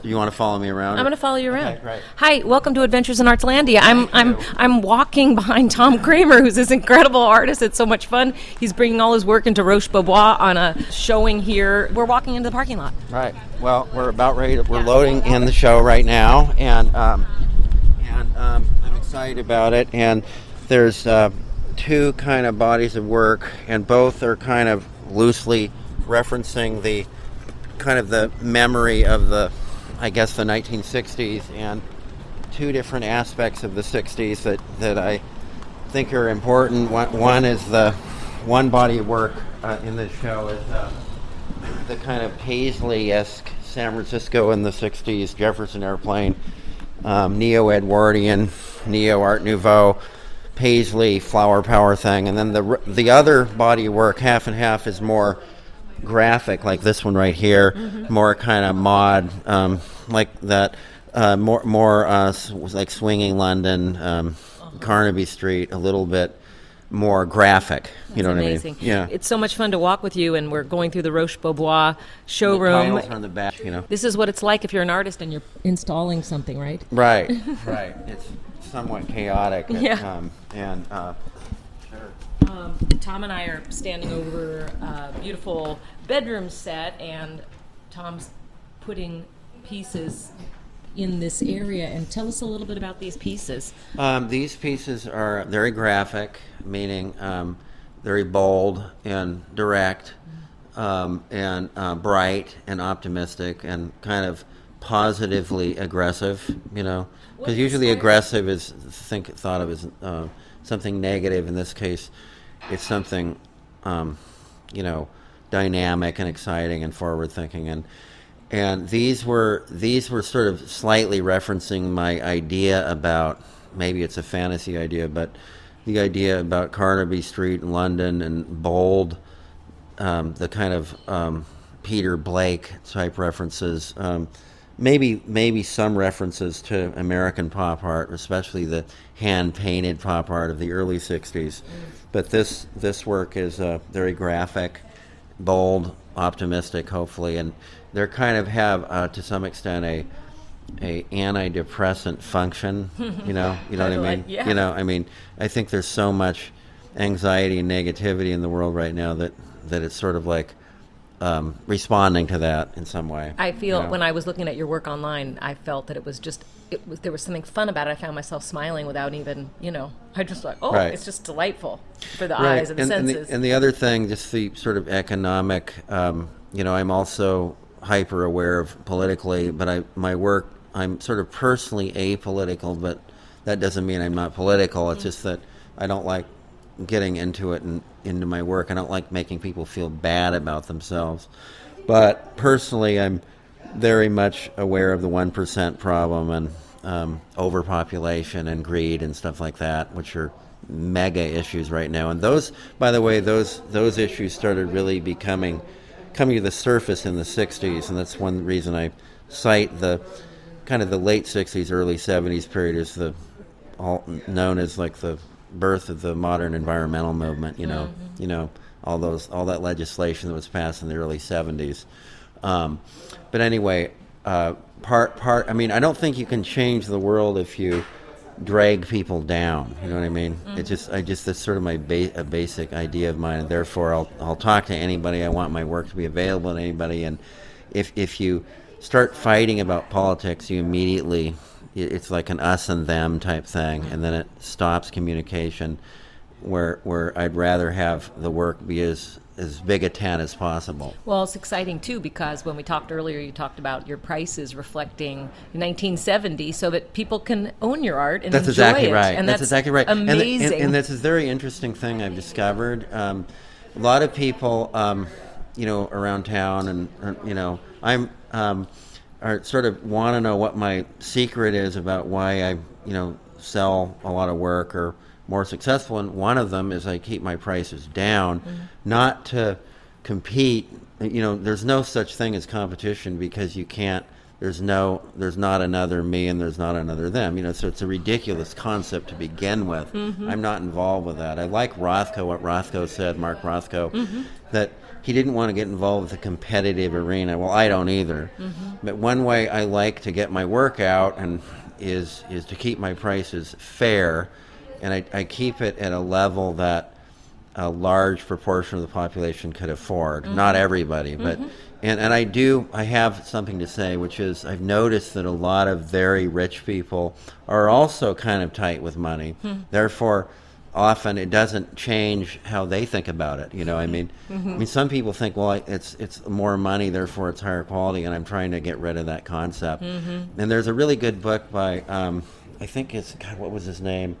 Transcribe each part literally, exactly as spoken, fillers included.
You want to follow me around? I'm going to follow you around. Okay, great. Hi, welcome to Adventures in Artlandia. I'm I'm I'm walking behind Tom Kramer, who's this incredible artist. It's so much fun. He's bringing all his work into Roche-Beaubois on a showing here. We're walking into the parking lot. Right. Well, we're about ready to, we're loading in the show right now, and um, and um, I'm excited about it. And there's uh, two kind of bodies of work, and both are kind of loosely referencing the kind of the memory of the, I guess, the nineteen sixties, and two different aspects of the sixties that, that I think are important. One, one is the one body of work uh, in this show is uh, the kind of Paisley-esque San Francisco in the sixties, Jefferson Airplane, um, neo-Edwardian, neo-Art Nouveau, Paisley flower power thing. And then the the other body of work, half and half, is more graphic, like this one right here, mm-hmm. more kind of mod, um, like that, uh, more more uh, like Swinging London, um, uh-huh. Carnaby Street, a little bit more graphic. That's you know amazing. what I mean? Yeah. It's so much fun to walk with you, and we're going through the Roche-Beaubois showroom. The titles are on the back, you know. This is what it's like if you're an artist and you're installing something, right? Right, right. It's somewhat chaotic. Yeah. Um, and uh, Um, Tom and I are standing over a beautiful bedroom set, and Tom's putting pieces in this area. And tell us a little bit about these pieces. Um, these pieces are very graphic, meaning um, very bold and direct, um, and uh, bright and optimistic, and kind of positively aggressive. You know, because usually aggressive is think thought of as uh, something negative. In this case, it's something, um, you know, dynamic and exciting and forward-thinking, and and these were these were sort of slightly referencing my idea about, maybe it's a fantasy idea, but the idea about Carnaby Street in London and bold, um, the kind of um, Peter Blake type references, um, maybe maybe some references to American pop art, especially the hand-painted pop art of the early sixties. But this this work is uh, very graphic, bold, optimistic, hopefully, and they kind of have, uh, to some extent, a a antidepressant function. You know, you know what I mean? Yeah. You know, I mean, I think there's so much anxiety and negativity in the world right now that that it's sort of like um, responding to that in some way. I feel you know? When I was looking at your work online, I felt that it was just it was there was something fun about it. I found myself smiling without even, you know, I just like, oh, right. It's just delightful for the right. eyes and the and, senses. And the, and the other thing, just the sort of economic, um, you know, I'm also hyper aware of politically, but I my work, I'm sort of personally apolitical, but that doesn't mean I'm not political. It's mm-hmm. just that I don't like getting into it and into my work. I don't like making people feel bad about themselves. But personally, I'm very much aware of the one percent problem and um, overpopulation and greed and stuff like that, which are mega issues right now. And those, by the way, those those issues started really becoming coming to the surface in the sixties, and that's one reason I cite the kind of the late sixties, early seventies period as the all known as like the birth of the modern environmental movement. You know, mm-hmm. you know all those all that legislation that was passed in the early seventies. Um, but anyway, uh, part part. I mean, I don't think you can change the world if you drag people down. You know what I mean? Mm-hmm. It just, I just, that's sort of my ba- a basic idea of mine. And therefore, I'll I'll talk to anybody. I want my work to be available to anybody. And if if you start fighting about politics, you immediately, it's like an us and them type thing, and then it stops communication. Where where I'd rather have the work be as as big a tent as possible. Well, it's exciting too, because when we talked earlier, you talked about your prices reflecting nineteen seventy, so that people can own your art and that's enjoy exactly it. Right. And that's, that's exactly right. Amazing. And, and, and that's a very interesting thing I've discovered. Um, a lot of people, um, you know, around town, and uh, you know, I'm um, are sort of want to know what my secret is about why I, you know, sell a lot of work or more successful, and one of them is I keep my prices down, mm-hmm. not to compete. You know, there's no such thing as competition, because you can't, there's no, there's not another me and there's not another them. You know, so it's a ridiculous concept to begin with. Mm-hmm. I'm not involved with that. I like Rothko, what Rothko said, Mark Rothko, mm-hmm. that he didn't want to get involved with the competitive arena. Well, I don't either. Mm-hmm. But one way I like to get my work out and is is to keep my prices fair, and I, I keep it at a level that a large proportion of the population could afford. Mm-hmm. Not everybody, but mm-hmm. and, and I do I have something to say, which is I've noticed that a lot of very rich people are also kind of tight with money. Mm-hmm. Therefore, often it doesn't change how they think about it. You know, I mean, mm-hmm. I mean, some people think, well, it's it's more money, therefore it's higher quality, and I'm trying to get rid of that concept. Mm-hmm. And there's a really good book by, um, I think it's God, what was his name?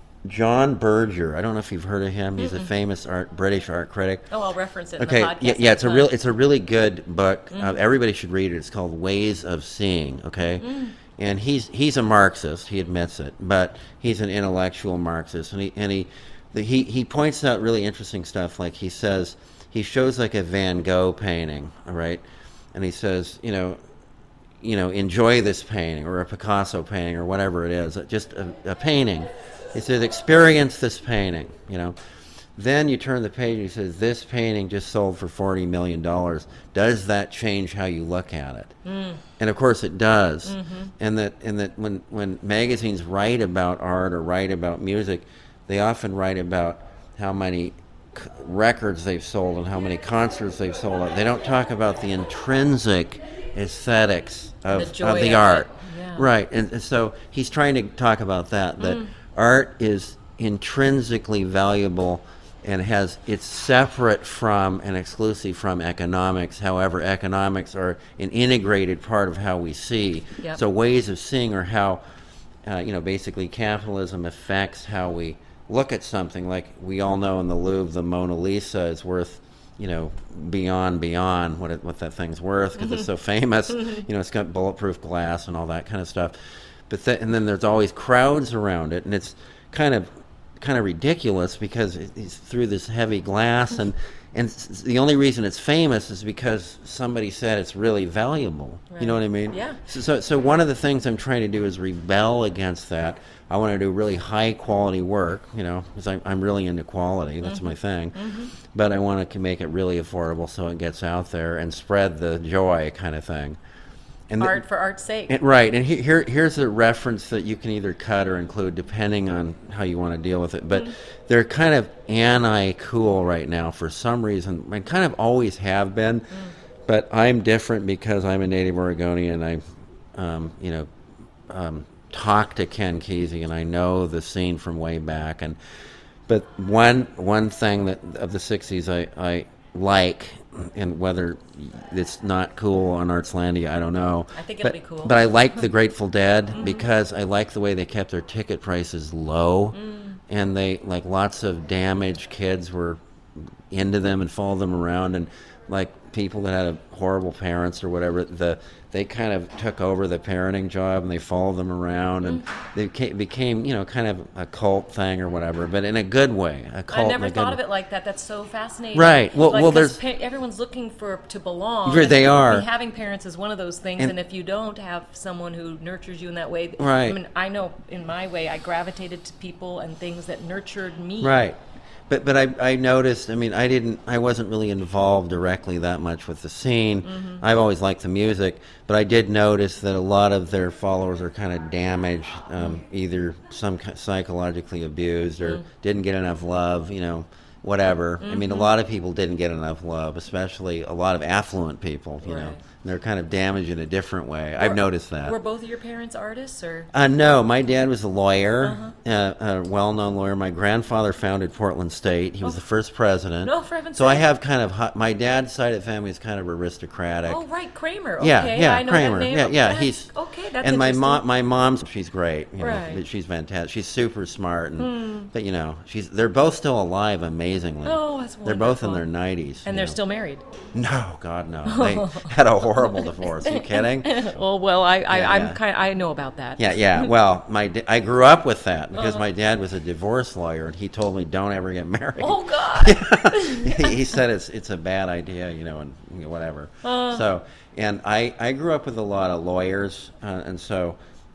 John Berger. I don't know if you've heard of him. He's mm-hmm. a famous art British art critic. Oh, I'll reference it. Okay, in the podcast yeah, yeah, it's a time. real it's a really good book. Mm-hmm. Uh, everybody should read it. It's called Ways of Seeing. Okay. Mm-hmm. And he's he's a Marxist. He admits it, but he's an intellectual Marxist, and he and he the, he he points out really interesting stuff. Like he says, he shows like a Van Gogh painting, all right, and he says, you know, you know, enjoy this painting or a Picasso painting or whatever it is, just a, a painting. He says, experience this painting, you know. Then you turn the page and he says, this painting just sold for forty million dollars. Does that change how you look at it? Mm. And of course it does. Mm-hmm. And that and that when, when magazines write about art or write about music, they often write about how many c- records they've sold and how many concerts they've sold. They don't talk about the intrinsic aesthetics of the, of the of art. Yeah. Right. And, and so he's trying to talk about that, that mm. art is intrinsically valuable and has it's separate from and exclusive from economics. However, economics are an integrated part of how we see. Yep. So ways of seeing are how, uh, you know, basically capitalism affects how we look at something. Like we all know in the Louvre, the Mona Lisa is worth, you know, beyond beyond what it, what that thing's worth because it's so famous. You know, it's got bulletproof glass and all that kind of stuff. But th- and then there's always crowds around it, and it's kind of kind of ridiculous because it's through this heavy glass, and and the only reason it's famous is because somebody said it's really valuable. Right. You know what I mean? Yeah. So, so so one of the things I'm trying to do is rebel against that. I want to do really high quality work, you know, because I'm I'm really into quality. That's mm-hmm. my thing. Mm-hmm. But I want to make it really affordable so it gets out there and spread the joy kind of thing. And art the, for art's sake. And, right, and he, here here's a reference that you can either cut or include depending on how you want to deal with it. But mm-hmm. they're kind of anti-cool right now for some reason, and kind of always have been. Mm. But I'm different because I'm a native Oregonian. I, um, you know, um, talk to Ken Kesey, and I know the scene from way back. And but one one thing that of the sixties I, I like. And whether it's not cool on Artslandia, I don't know. I think it'll but, be cool. But I like the Grateful Dead mm-hmm. because I like the way they kept their ticket prices low. Mm. And they, like, lots of damaged kids were into them and followed them around. And, like, people that had horrible parents or whatever, the they kind of took over the parenting job and they followed them around. And mm. they became, became, you know, kind of a cult thing or whatever, but in a good way. A cult I never in a thought good of it like that. That's so fascinating. Right. Well, like, well there's... Pa- everyone's looking for to belong. They and are. Having parents is one of those things, and, and if you don't have someone who nurtures you in that way... Right. I mean, I know in my way, I gravitated to people and things that nurtured me. Right. But but I, I noticed, I mean, I didn't, I wasn't really involved directly that much with the scene. Mm-hmm. I've always liked the music, but I did notice that a lot of their followers are kind of damaged, um, either some psychologically abused or mm. didn't get enough love, you know, whatever. Mm-hmm. I mean, a lot of people didn't get enough love, especially a lot of affluent people, you right. know. They're kind of damaged in a different way. Were, I've noticed that. Were both of your parents artists, or? Uh, no, my dad was a lawyer, uh-huh. uh, a well-known lawyer. My grandfather founded Portland State. He was oh. the first president. No, for heaven's So sake. I have kind of hot, my dad's side of the family is kind of aristocratic. Oh, right, Kramer. Okay, yeah, yeah, I know Kramer. that name. Yeah, yeah. That's, He's okay. That's and my interesting. mom, my mom's, she's great. You know, right. She's fantastic. She's super smart, and hmm. but you know, she's. They're both still alive, amazingly. Oh, that's wonderful. They're both in their nineties. And they're know. still married. No, God, no. They had a horrible divorce. Are you kidding? Oh well, I, I yeah, I'm yeah. kind. I know about that. Yeah, yeah. Well, my da- I grew up with that because uh-huh. my dad was a divorce lawyer, and he told me don't ever get married. Oh God. he, he said it's it's a bad idea, you know, and you know, whatever. Uh. So, and I I grew up with a lot of lawyers, uh, and so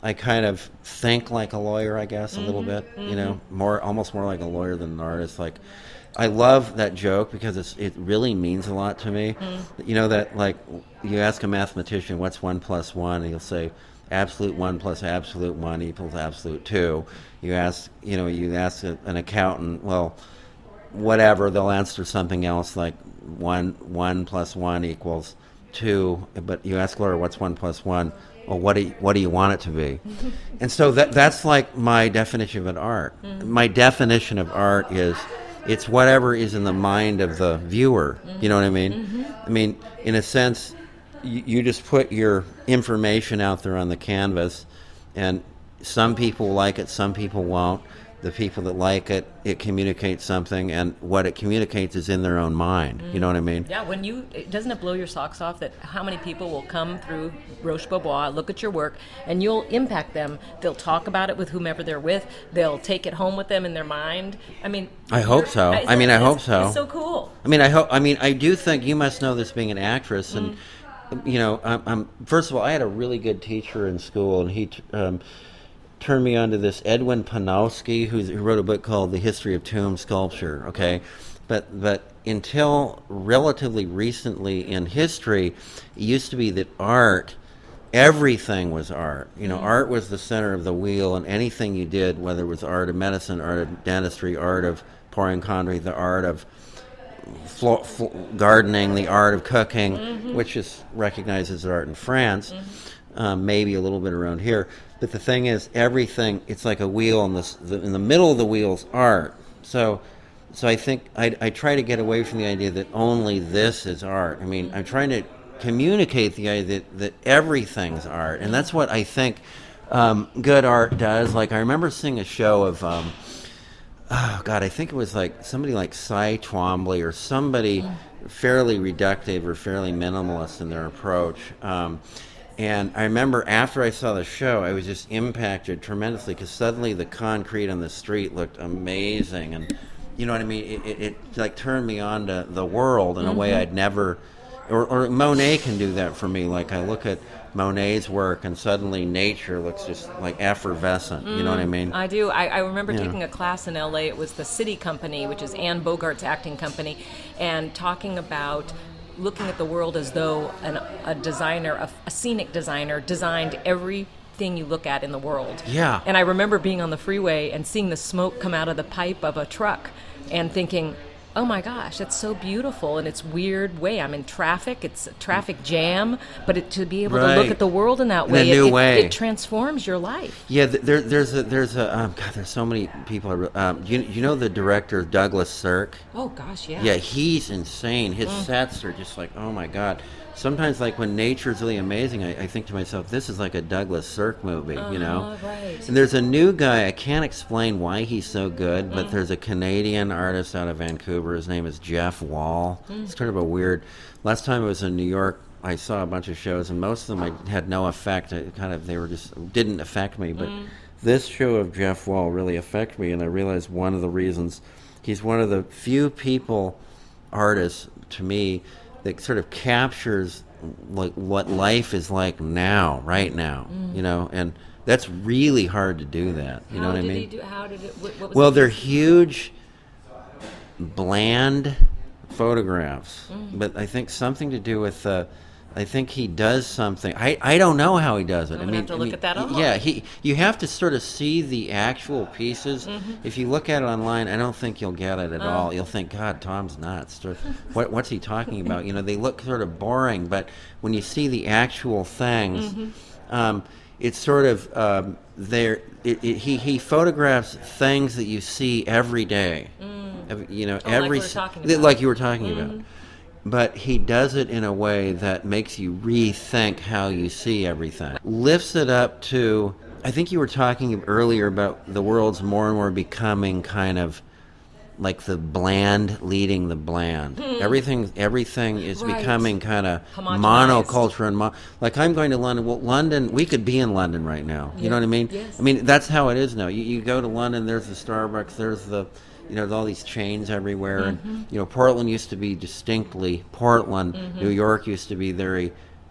I kind of think like a lawyer, I guess, a mm-hmm, little bit. Mm-hmm. You know, more almost more like a lawyer than an artist. Like, I love that joke because it's it really means a lot to me. Mm. You know that, like, you ask a mathematician what's one plus one, and he'll say absolute one plus absolute one equals absolute two. You ask, you know, you ask a, an accountant, well, whatever, they'll answer something else like one one plus one equals two. But you ask Laura, what's one plus one? Well, what do you, what do you want it to be? And so that that's like my definition of an art. Mm-hmm. My definition of art is it's whatever is in the mind of the viewer. Mm-hmm. You know what I mean? Mm-hmm. I mean, in a sense, you, you just put your information out there on the canvas, and some people like it, some people won't. The people that like it, it communicates something, and what it communicates is in their own mind. Mm. You know what I mean? Yeah, when you, it, doesn't it blow your socks off that how many people will come through Roche Bobois, look at your work, and you'll impact them. They'll talk about it with whomever they're with. They'll take it home with them in their mind. I mean... I hope so. I mean, I hope so. It's so cool. I mean, I hope. I mean, I do think you must know this being an actress, and, mm. you know, I'm, I'm, first of all, I had a really good teacher in school, and he... Um, turned me on to this Edwin Panofsky, who's, who wrote a book called The History of Tomb Sculpture, okay? But but until relatively recently in history, it used to be that art, everything was art. You know, mm-hmm. art was the center of the wheel, and anything you did, whether it was art of medicine, art of dentistry, art of pouring concrete, the art of flo- flo- gardening, the art of cooking, mm-hmm. which is recognized as art in France, mm-hmm. um, maybe a little bit around here. But the thing is, everything, it's like a wheel, and this, the, in the middle of the wheel is art. So so I think I, I try to get away from the idea that only this is art. I mean, I'm trying to communicate the idea that, that everything's art. And that's what I think um, good art does. Like, I remember seeing a show of, um, oh, God, I think it was like somebody like Cy Twombly or somebody fairly reductive or fairly minimalist in their approach. Um And I remember after I saw the show, I was just impacted tremendously because suddenly the concrete on the street looked amazing, and you know what I mean. It, it, it like turned me on to the world in mm-hmm. a way I'd never. Or, or Monet can do that for me. Like, I look at Monet's work, and suddenly nature looks just like effervescent. Mm, you know what I mean? I do. I, I remember yeah. taking a class in L A. It was the City Company, which is Anne Bogart's acting company, and talking about looking at the world as though an, a designer, a, a scenic designer, designed everything you look at in the world. Yeah. And I remember being on the freeway and seeing the smoke come out of the pipe of a truck and thinking, oh my gosh, that's so beautiful in its weird way. I'm in traffic, it's a traffic jam, but it, to be able right. to look at the world in that in way, a new it, way. It, it transforms your life. Yeah, there, there's a, there's a, um, God, there's so many people. Um, you, you know the director, Douglas Sirk? Oh gosh, yeah. Yeah, he's insane. His mm. sets are just like, oh my God. Sometimes, like, when nature's really amazing, I, I think to myself, this is like a Douglas Sirk movie, uh, you know? Right. And there's a new guy, I can't explain why he's so good, but mm. there's a Canadian artist out of Vancouver. His name is Jeff Wall. Mm. It's kind of a weird... Last time I was in New York, I saw a bunch of shows, and most of them I had no effect. I kind of, they were just, didn't affect me, but mm. this show of Jeff Wall really affected me, and I realized one of the reasons, he's one of the few people, artists, to me, that sort of captures like what life is like now, right now, mm. you know, and that's really hard to do that. You how know what I did mean? He do, how did it? What, what was well, it? They're huge, bland photographs, mm. but I think something to do with. Uh, I think he does something. I, I don't know how he does it. I'm I gonna mean, have to I look mean, at that online. Yeah, he. You have to sort of see the actual pieces. Mm-hmm. If you look at it online, I don't think you'll get it at oh. all. You'll think, God, Tom's nuts. Or, what what's he talking about? You know, they look sort of boring, but when you see the actual things, mm-hmm. um, it's sort of um, there. It, it, he he photographs things that you see every day. Mm. You know, oh, every like, we were talking about. like you were talking mm-hmm. about. But he does it in a way that makes you rethink how you see everything. Lifts it up to, I think you were talking earlier about the world's more and more becoming kind of like the bland leading the bland. Hmm. Everything everything is right. becoming kind of Homogenized. monoculture. and mo- Like, I'm going to London. Well, London, we could be in London right now. You yeah. know what I mean? Yes. I mean, that's how it is now. You, you go to London, there's the Starbucks, there's the... You know, there's all these chains everywhere, mm-hmm. and you know, Portland used to be distinctly Portland. Mm-hmm. New York used to be very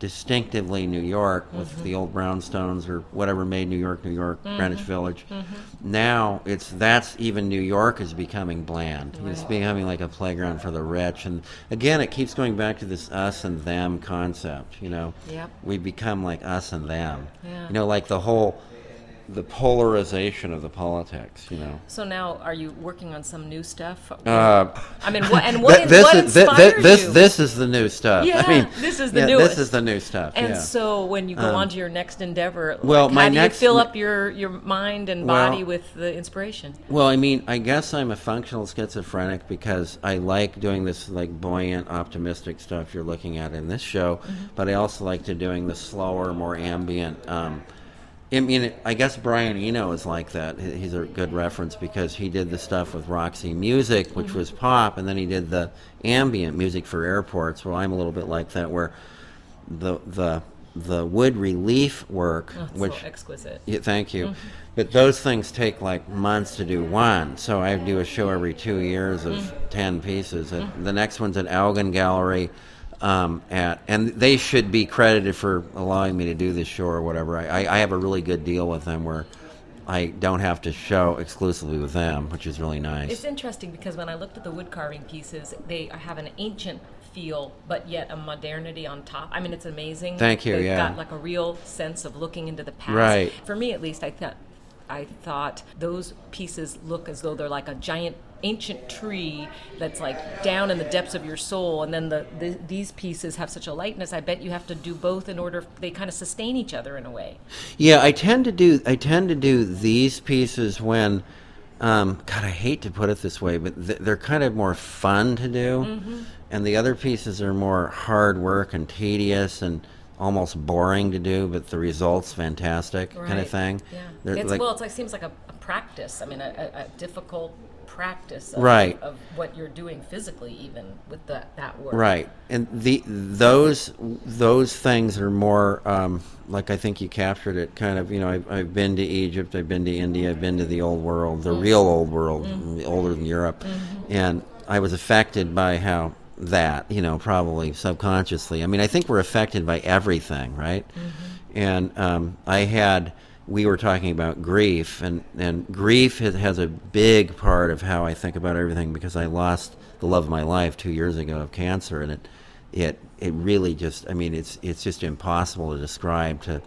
distinctively New York with mm-hmm. the old brownstones or whatever made New York, New York, mm-hmm. Greenwich Village. Mm-hmm. Now it's that's even New York is becoming bland. Right. It's becoming like a playground for the rich. And again, it keeps going back to this us and them concept. You know, yep. we become like us and them. Yeah. You know, like the whole. The polarization of the politics, you know. So now, are you working on some new stuff? Uh, I mean, what, and what, this what is, inspires this, this, you? This is the new stuff. Yeah, I mean, this is the yeah, newest. This is the new stuff. And yeah. so, when you go um, on to your next endeavor, well, like, my how do next, you fill up your, your mind and well, body with the inspiration? Well, I mean, I guess I'm a functional schizophrenic because I like doing this like buoyant, optimistic stuff you're looking at in this show, mm-hmm. but I also like to doing the slower, more ambient. Um, I mean, I guess Brian Eno is like that. He's a good reference because he did the stuff with Roxy Music, which mm-hmm. was pop, and then he did the ambient music for airports. Well, I'm a little bit like that, where the the the wood relief work, oh, which so exquisite. Yeah, thank you. Mm-hmm. But those things take like months to do one. So I do a show every two years of mm-hmm. ten pieces. Mm-hmm. The next one's at Elgin Gallery. Um, at, and they should be credited for allowing me to do this show or whatever. I, I, I have a really good deal with them where I don't have to show exclusively with them, which is really nice. It's interesting because when I looked at the wood carving pieces, they have an ancient feel, but yet a modernity on top. I mean, it's amazing. Thank you, They've yeah. got like a real sense of looking into the past. Right. For me, at least, I thought I thought those pieces look as though they're like a giant ancient tree that's like down in the depths of your soul, and then the, the these pieces have such a lightness. I bet you have to do both in order they kind of sustain each other in a way. Yeah, I tend to do I tend to do these pieces when um, God, I hate to put it this way, but th- they're kind of more fun to do, mm-hmm. and the other pieces are more hard work and tedious and almost boring to do, but the result's fantastic, right. kind of thing. Yeah, it's, like, well, it's like seems like a, a practice. I mean, a, a, a difficult practice of, right. of what you're doing physically, even with the, that work. Right, and the those those things are more um, like I think you captured it. Kind of, you know, I've, I've been to Egypt, I've been to India, I've been to the old world, the mm-hmm. real old world, mm-hmm. older than Europe, mm-hmm. and I was affected by how. That, you know, probably subconsciously. I mean, I think we're affected by everything, right? Mm-hmm. And um, I had, we were talking about grief, and, and grief has, has a big part of how I think about everything because I lost the love of my life two years ago of cancer, and it, it, it really just, I mean, it's it's just impossible to describe to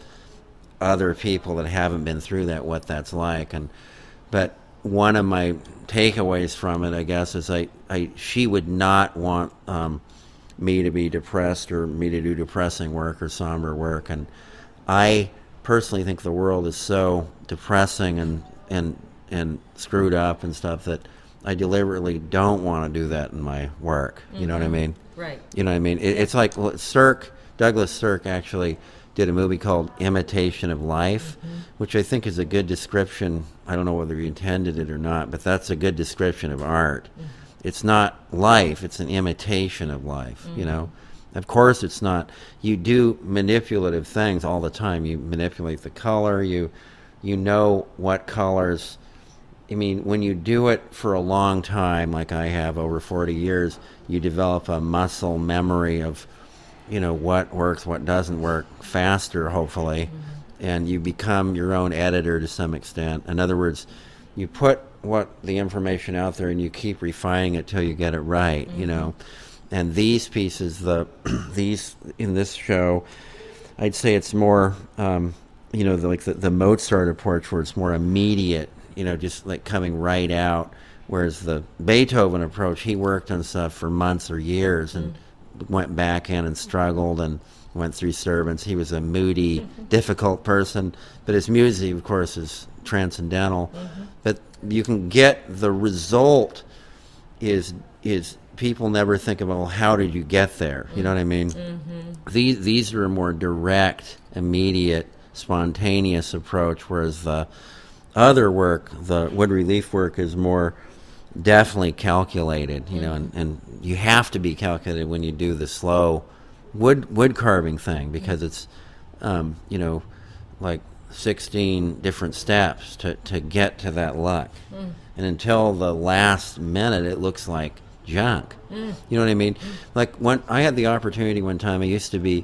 other people that haven't been through that what that's like. And but one of my takeaways from it, I guess, is I, I she would not want um, me to be depressed or me to do depressing work or somber work, and I personally think the world is so depressing and and and screwed up and stuff that I deliberately don't want to do that in my work. You mm-hmm. know what I mean? Right. You know what I mean? It, it's like well, Sirk, Douglas Sirk actually did a movie called Imitation of Life, mm-hmm. which I think is a good description. I don't know whether you intended it or not, but that's a good description of art. Mm-hmm. It's not life, it's an imitation of life, mm-hmm. you know? Of course it's not. You do manipulative things all the time. You manipulate the color, you you know what colors. I mean, when you do it for a long time, like I have over forty years, you develop a muscle memory of you know, what works, what doesn't work faster, hopefully, mm-hmm. and you become your own editor to some extent. In other words, you put what the information out there and you keep refining it till you get it right, mm-hmm. you know. And these pieces, the these in this show, I'd say it's more, um, you know, the, like the, the Mozart approach where it's more immediate, you know, just like coming right out, whereas the Beethoven approach, he worked on stuff for months or years and mm-hmm. went back in and struggled and went through servants. He was a moody, mm-hmm. difficult person, but his music, of course, is transcendental. Mm-hmm. But you can get the result is is people never think about, well, how did you get there? You know what I mean? Mm-hmm. These these are a more direct, immediate, spontaneous approach, whereas the other work, the wood relief work, is more definitely calculated, you mm-hmm. know, and, and you have to be calculated when you do the slow wood wood carving thing because mm-hmm. it's, um, you know, like sixteen different steps to, to get to that luck. Mm. And until the last minute, it looks like junk. Mm. You know what I mean? Mm. Like when I had the opportunity one time, I used to be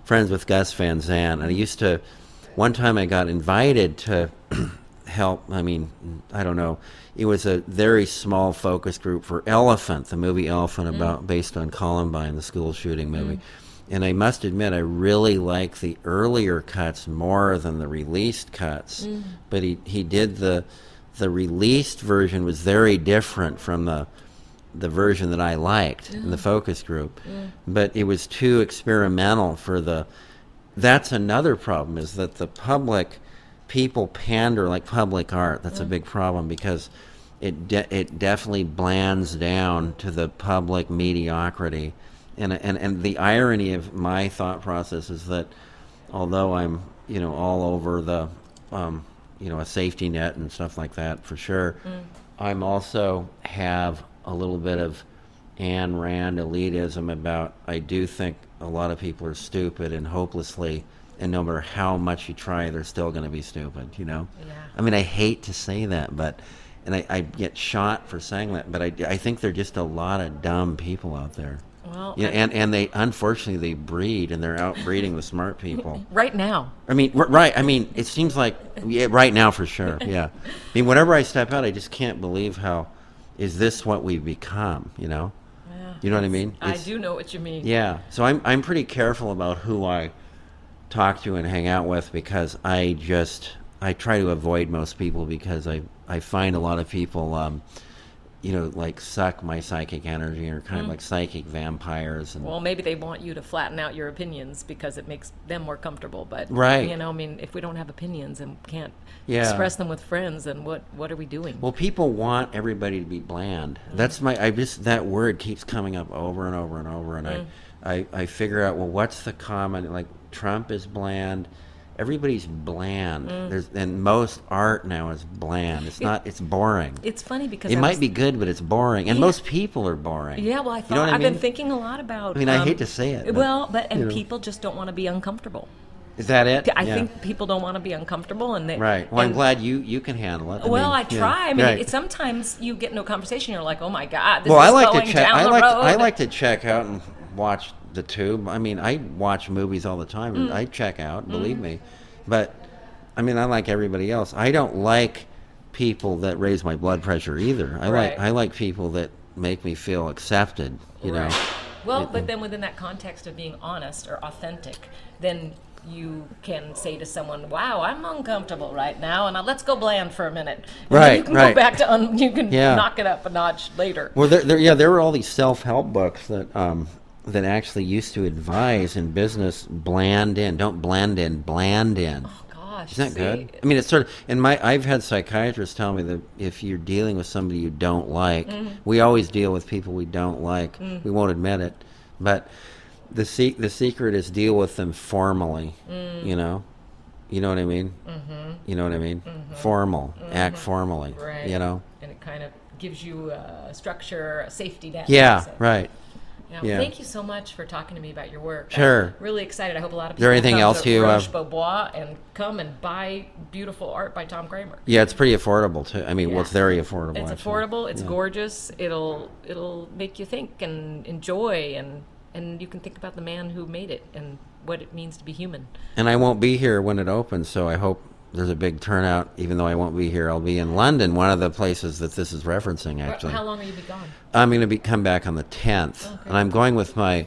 friends with Gus Van Zandt, and I used to. One time, I got invited to help. I mean, I don't know. It was a very small focus group for Elephant, the movie Elephant, Mm. about based on Columbine, the school shooting movie. Mm. And I must admit, I really like the earlier cuts more than the released cuts. Mm. But he, he did the the released version was very different from the the version that I liked in the focus group. Mm. But it was too experimental for the. That's another problem, is that the public people pander like public art. That's a big problem because it de- it definitely blands down to the public mediocrity. And, and and the irony of my thought process is that although I'm, you know, all over the, um, you know, a safety net and stuff like that for sure, Mm. I'm also have a little bit of Ayn Rand elitism about, I do think a lot of people are stupid and hopelessly, and no matter how much you try, they're still going to be stupid, you know? Yeah. I mean, I hate to say that, but, and I, I get shot for saying that, but I, I think there are just a lot of dumb people out there. Well, Yeah, I- and, and they, unfortunately, they breed, and they're outbreeding the smart people. right now. I mean, r- right, I mean, it seems like, yeah, right now for sure, yeah. I mean, whenever I step out, I just can't believe how, is this what we've become, you know? Yeah, You know what I it's- mean? I It's- do know what you mean. Yeah, so I'm I'm pretty careful about who I talk to and hang out with because I just I try to avoid most people because I I find a lot of people um, you know, like suck my psychic energy or kind of like psychic vampires and Well, maybe they want you to flatten out your opinions because it makes them more comfortable. But Right. you know, I mean, if we don't have opinions and can't Yeah. express them with friends, then what what are we doing? well, people want everybody to be bland. That's my I just that word keeps coming up over and over and over, and I, I I figure out well, what's the common like Trump is bland. Everybody's bland. There's and most art now is bland. It's not. It's boring. It's funny because It I might was- be good, but it's boring, and Yeah. most people are boring. Yeah, well, I thought You know what I I've mean? been thinking a lot about. I mean, I um, hate to say it, but, well, but and you know. people just don't want to be uncomfortable. Is that it? I Yeah. think people don't want to be uncomfortable, and they Right. Well, I'm and- glad you you can handle it. Well, mean, I yeah. try. I mean, Right. it's, sometimes you get into a conversation, you're like, "Oh my God, this well, is I like going to check. down I the like road." to, I like to check out and watch the tube. I mean, I watch movies all the time. Mm. And I check out, believe me. But I mean, I like everybody else. I don't like people that raise my blood pressure either. I Right. like I like people that make me feel accepted. You know. Right. Well, but then within that context of being honest or authentic, then you can say to someone, "Wow, I'm uncomfortable right now, and uh, let's go bland for a minute." And then Right, you can right. go back to un- you can Yeah. knock it up a notch later. Well, there, there, yeah, there were all these self-help books that um, that actually used to advise in business bland in, don't blend in, bland in. Oh gosh, Isn't that see? good? I mean, it's sort of. And my, I've had psychiatrists tell me that if you're dealing with somebody you don't like, Mm-hmm. we always deal with people we don't like. Mm. We won't admit it, but the se- the secret is deal with them formally. Mm. You know, you know what I mean. Mm-hmm. You know what I mean. Formal, act formally. Right. You know. And it kind of gives you a structure, a safety net. Yeah. so. Right. Yeah, Yeah. Thank you so much for talking to me about your work. Sure. I'm really excited. I hope a lot of people there anything come else to you, uh, Roche Beaubois and come and buy beautiful art by Tom Kramer. Yeah, it's pretty affordable too. I mean, well, Yeah. it's very affordable. It's actually. affordable. It's Yeah. gorgeous. It'll it'll make you think and enjoy, and and you can think about the man who made it and what it means to be human. And I won't be here when it opens, so I hope there's a big turnout. Even though I won't be here, I'll be in London, one of the places that this is referencing. Actually, How long will you be gone? I'm going to be come back on the tenth, Okay. and I'm going with my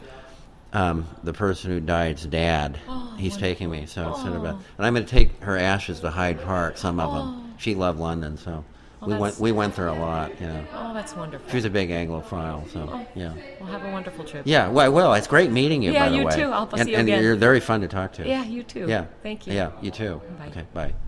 um, the person who died's dad. Oh, He's taking me, so it's sort of a, Oh. and I'm going to take her ashes to Hyde Park. Some of them. She loved London, so Oh, we went that's- we went there a lot. You know, Oh, that's wonderful. she was a big Anglophile, so yeah. Well, have a wonderful trip. Yeah, well, well, it's great meeting you, Yeah, by the you way. too. I'll and, see you and again. you're very fun to talk to. Yeah, you too. Yeah. Thank you. Yeah, you too. Bye. Okay, bye.